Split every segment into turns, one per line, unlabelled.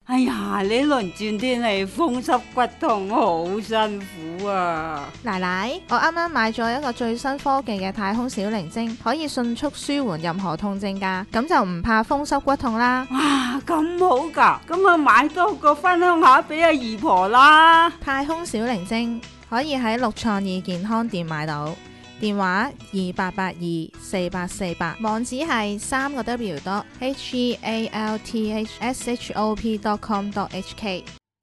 哎呀，呢輪轉天氣風濕骨痛，好辛苦啊！
奶奶，我啱啱買咗一個最新科技嘅太空小靈精，可以迅速舒緩任何痛症㗎，咁就唔怕風濕骨痛啦。
哇，咁好㗎，咁啊買多個分享下俾阿姨婆啦。
太空小靈精可以喺六創意健康店買到，電話28824848，網址係3個W.healthshop.com.hk。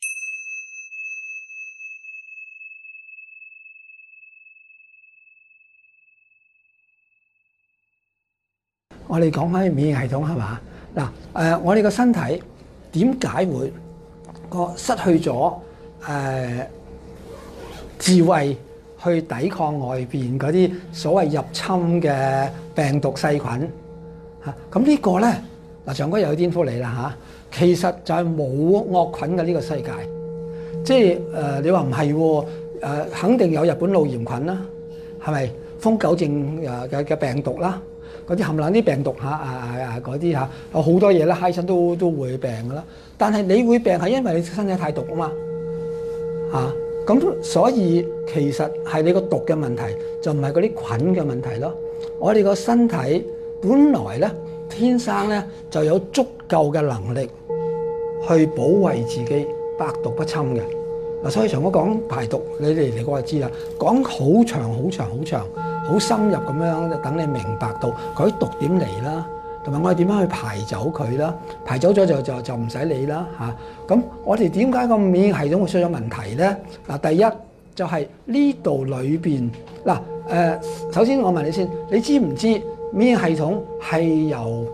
我哋講翻免疫系統係嘛？嗱，我哋個身體點解會失去咗智慧去抵抗外邊嗰啲所謂入侵嘅病毒細菌嚇？咁呢個咧嗱，長哥又有顛覆你啦嚇。其實就係冇惡菌嘅呢個世界，即係你話唔係喎？肯定有日本腦炎菌啦，係咪？瘋狗症嘅病毒啦。嗰啲冚唪唥啲病毒嗰啲有好多嘢啦，揩親都會病噶啦。但係你會病係因為你身體太毒啊嘛咁所以其實係你個毒嘅問題，就唔係嗰啲菌嘅問題咯。我哋個身體本來咧天生咧就有足夠嘅能力去保衛自己，百毒不侵嘅嗱。所以長哥講排毒，你哋嚟過就知啦，講好長好長好長。好深入咁樣，等你明白到佢啲毒點嚟啦，同埋我哋點樣去排走佢啦。排走咗就唔使理啦嚇。咁我哋點解個免疫系統會出咗問題咧？嗱，第一就係呢度裏邊嗱首先我問你先，你知唔知免疫系統係由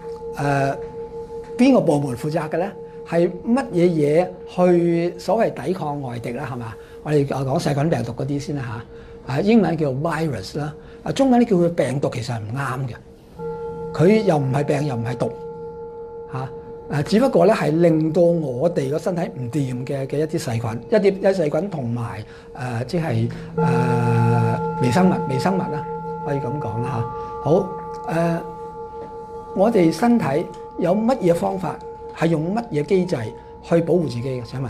邊個部門負責嘅咧？係乜嘢嘢去所謂抵抗外敵啦？係嘛？我哋講細菌病毒嗰啲先啦嚇。英文叫 virus 啦，中文咧叫佢病毒，其實係唔啱嘅。佢又唔係病，又唔係毒只不過咧係令到我哋個身體唔掂嘅一啲細菌，一細菌同埋即係微生物啦，可以咁講啦嚇。好我哋身體有乜嘢方法係用乜嘢機制去保護自己嘅？請問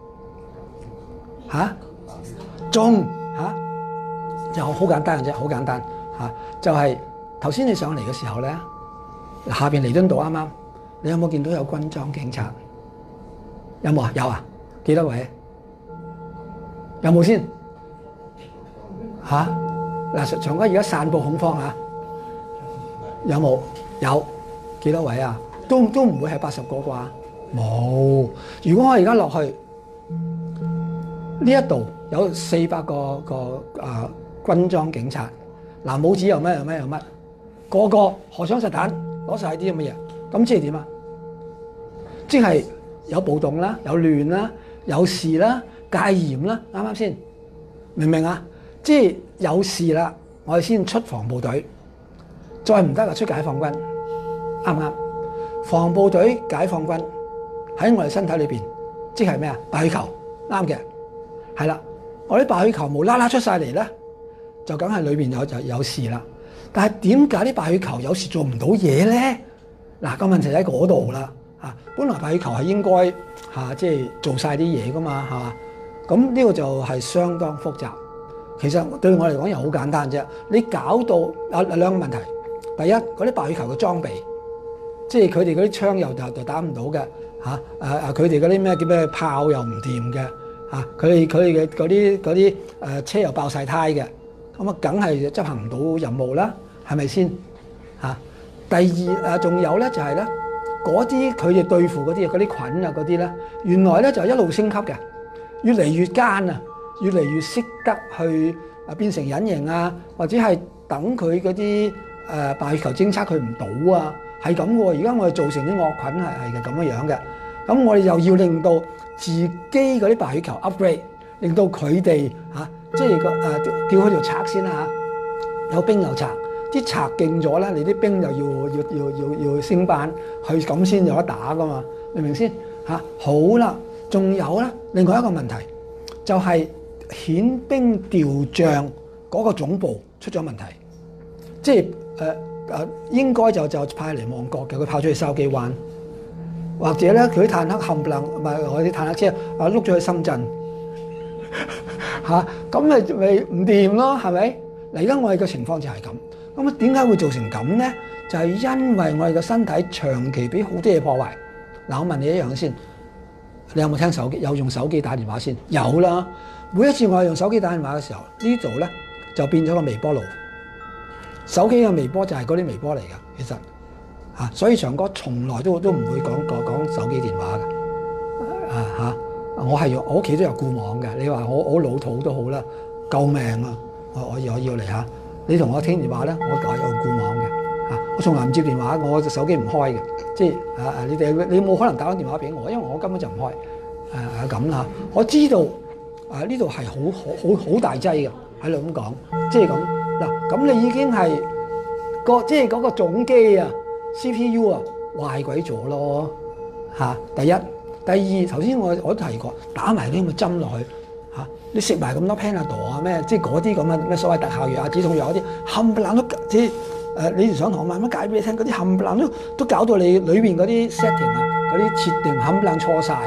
就好簡單嘅啫，好簡單就係頭先你上嚟嘅時候咧，下邊彌敦道啱啱，你有冇見到有軍裝警察？有冇啊？有啊？幾多位？有冇先？嗱，長哥而家散佈恐慌有冇？有幾多位啊？都唔會係80個啩？冇。如果我而家落去呢一度有400個軍裝警察，武指又乜，個個荷槍實彈攞晒啲咁嘅嘢，咁即係點啊？即係有暴動啦，有亂啦，有事啦，戒嚴啦，啱啱先？明唔明啊？即係有事啦，我哋先出防暴隊，再唔得就出解放軍，啱唔啱？防暴隊、解放軍喺我哋身體裏邊，即係咩啊？白血球，啱嘅，係啦，我啲白血球無啦啦出晒嚟咧，就梗係裏邊有事啦。但係點解啲白血球有時做唔到嘢咧？嗱，個問題喺嗰度啦嚇。本來白血球係應該即係做晒啲嘢噶嘛，係嘛？咁呢個就係相當複雜。其實對我嚟講又好簡單啫。你搞到有兩個問題。第一，嗰啲白血球嘅裝備，即係佢哋嗰啲槍又打唔到嘅嚇。佢哋嗰啲咩叫咩炮又唔掂嘅嚇。佢哋嘅嗰啲車又爆晒胎嘅。咁梗係執行唔到任務啦，係咪先嚇？第二仲有咧就係咧，嗰啲佢哋對付嗰啲菌啊嗰啲咧，原來咧就一路升級嘅，越嚟越奸啊，越嚟越識得去變成隱形啊，或者係等佢嗰啲白血球偵測佢唔到啊，係咁喎。而家我哋造成啲惡菌係咁樣嘅，咁我哋又要令到自己嗰啲白血球 upgrade， 令到佢哋即係叫佢條賊先啦有兵有賊，啲賊勁咗咧，你啲兵就要升班，去咁先有得打噶嘛，明唔明先好啦，仲有咧，另外一個問題就係遣兵調將嗰個總部出咗問題，即係應該就派嚟旺角嘅，佢跑出去筲箕灣， 或者咧佢啲坦克冚唪唥，唔係我啲坦克車碌咗去深圳嚇，咁咪唔掂咯，係咪？嗱，而家我哋嘅情況就係咁。咁啊，點解會造成咁咧？就係因為我哋嘅身體長期俾好多嘢破壞。嗱，我問你一樣先，你有冇聽手機？有用手機打電話先？有啦。每一次我係用手機打電話嘅時候，呢度咧就變咗個微波爐。手機嘅微波就係嗰啲微波嚟㗎，其實嚇。所以長哥從來都唔會講手機電話㗎。嚇，我屋企都有固網嘅。你話我老土都好啦，救命啊！我要嚟嚇。你同我傾電話咧，我有固網嘅嚇。我從來唔接電話，我隻手機唔開嘅。即係你冇可能打緊電話俾我，因為我根本就唔開咁啦。我知道呢度係好大劑嘅，喺度咁講，即係咁嗱。咁你已經係即係嗰個總機啊 CPU 啊壞鬼咗咯嚇。第一，第二，頭先我都提過，打埋啲咁嘅針落去嚇，你食埋咁多 Panadol 啊咩，即係嗰啲咁嘅咩所謂特效藥啊、止痛藥嗰啲冚唪唥都即係你上堂慢慢解俾你聽，嗰啲冚唪唥都搞到你裏邊嗰啲 setting 啊、嗰啲設定冚唪唥錯晒。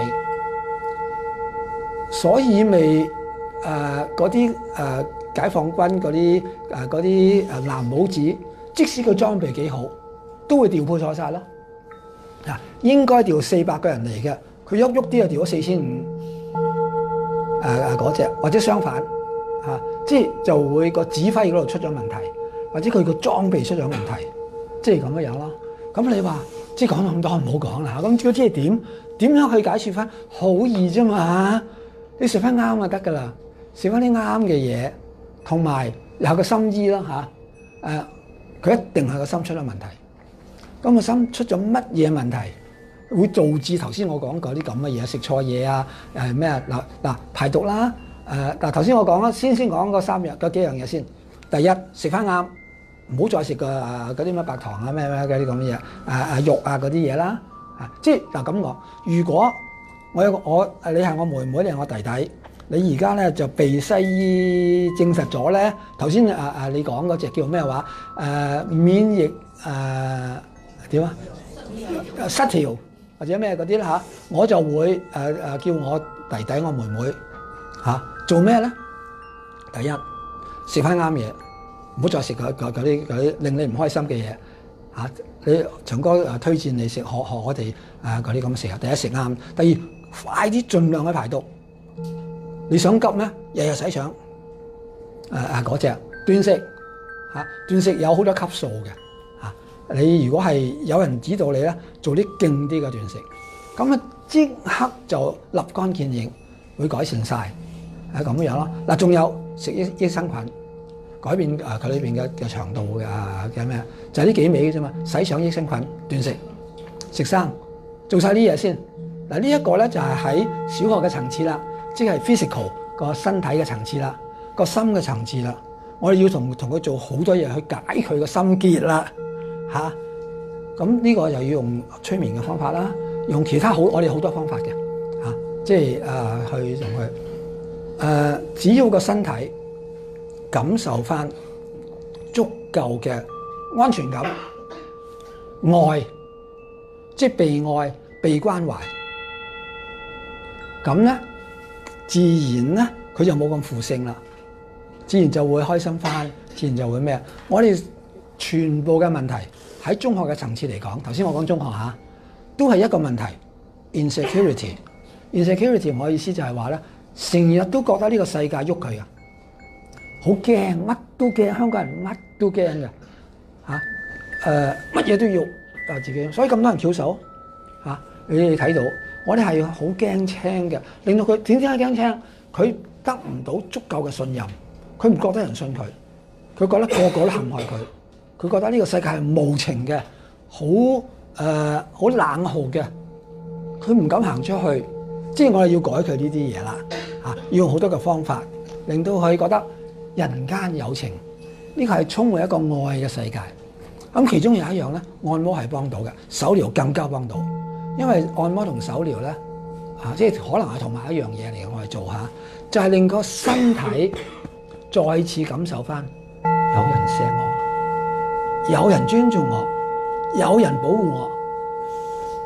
所以咪嗰啲解放軍嗰啲藍帽子，即使佢裝備幾好，都會調配錯晒咯。嗱，應該調400個人嚟嘅，佢喐啲就調咗4500嗰隻，或者相反即係就會個指揮嗰度出咗問題，或者佢個裝備出咗問題，即係咁樣咯。咁你話即係講到咁多唔好講啦。咁即係點樣去解説翻？好易啫嘛！你食翻啱就得噶啦，食翻啲啱嘅嘢，同埋有個心醫啦嚇。佢一定係個心出咗問題。咁個心出咗乜嘢問題，會導致頭先我講過啲咁嘅嘢，食錯嘢啊，咩啊嗱排毒啦，嗱頭先我講啦，先講嗰幾樣嘢先。第一，食翻啱，唔好再食嗰啲乜白糖啊咩嗰啲咁嘅嘢，肉啊嗰啲嘢啦。即係嗱咁講，如果你係我妹妹，你係我弟弟，你而家咧就被西醫證實咗咧，頭先你講嗰隻叫咩話？免疫點啊？失調或者咩嗰啲啦嚇，我就會叫我弟弟我妹妹做咩咧？第一，食翻啱嘢，唔好再食嗰啲令你唔開心嘅嘢嚇。你長哥推薦你食學我哋嗰啲咁食啊。第一，食啱，第二，快啲盡量去排毒。你想急咩？日日洗腸嗰隻斷食斷食有好多級數嘅。你如果係有人指導你咧，做啲勁啲嘅斷食，咁啊即刻就立竿見影，會改善晒，係咁樣咯。嗱，仲有食益生菌，改變佢裏邊嘅腸道嘅咩？就係呢幾味嘅啫嘛。洗腸益生菌、斷食、食生，做晒呢嘢先。嗱，呢一個咧就係喺小學嘅層次啦，即係 physical 個身體嘅層次啦，個心嘅層次啦。我哋要同佢做好多嘢去解佢個心結啦。咁呢個又要用催眠嘅方法啦，用其他我哋好多方法嘅即係去同佢只要個身體感受翻足夠嘅安全感、愛，即係被愛、被關懷，咁咧自然咧佢就冇咁負性啦，自然就會開心翻，自然就會咩？我哋全部嘅問題喺中學嘅層次嚟講，頭先我講中學都係一個問題 insecurity。insecurity 我意思就係話咧，成日都覺得呢個世界喐佢啊，好驚，乜都驚，香港人乜都驚嘅乜嘢都要自己，所以咁多人翹手你哋睇到我哋係好驚青嘅，令到佢點解驚青？佢得唔到足夠嘅信任，佢唔覺得人信佢，佢覺得個個都陷害佢。佢覺得呢個世界係無情嘅，好冷酷嘅，佢唔敢行出去。即係我哋要改佢呢啲嘢啦，要用好多嘅方法，令到佢覺得人間有情，呢個係充滿一個愛嘅世界。咁其中有一樣咧，按摩係幫到嘅，手療更加幫到，因為按摩同手療咧，即係可能係同埋一樣嘢嚟嘅，我哋做下，就係令個身體再次感受翻有人錫我。有人尊重我，有人保護我，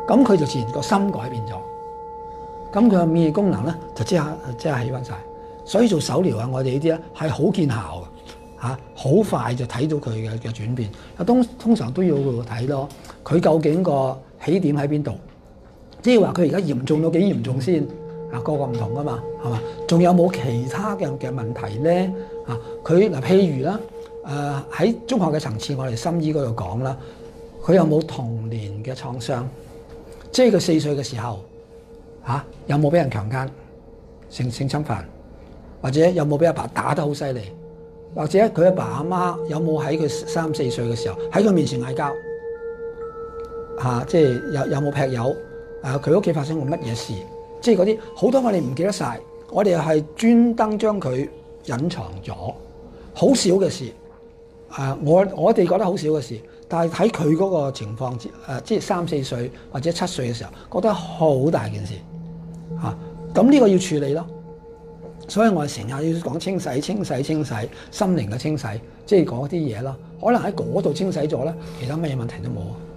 咁佢就自然個心改變咗，咁佢嘅免疫功能咧就即刻起翻晒。所以做手療啊，我哋呢啲咧係好見效嘅嚇，好快就睇到佢嘅轉變。通常都要睇咯，佢究竟個起點喺邊度？即係話佢而家嚴重到幾嚴重先？啊，個唔同噶嘛，係嘛？仲有冇其他嘅問題咧？啊，佢嗱譬如啦，喺中學嘅層次，我哋心醫嗰度講啦，佢有冇童年嘅創傷？即係佢4歲嘅時候，有冇俾人強姦、性侵犯？或者有冇俾阿爸打得好犀利？或者佢阿爸阿媽有冇喺佢3、4歲嘅時候喺佢面前嗌交？即係有冇劈友？佢屋企發生過乜嘢事？即係嗰啲好多我哋唔記得晒，我哋係專登將佢隱藏咗，好少嘅事。我哋覺得好少嘅事，但係喺佢嗰個情況即係3、4歲或者7歲嘅時候，覺得好大件事。咁呢個要處理咯。所以我哋成日要講清洗、心靈嘅清洗，即係講啲嘢咯。可能喺嗰度清洗咗咧，其他乜嘢問題都冇。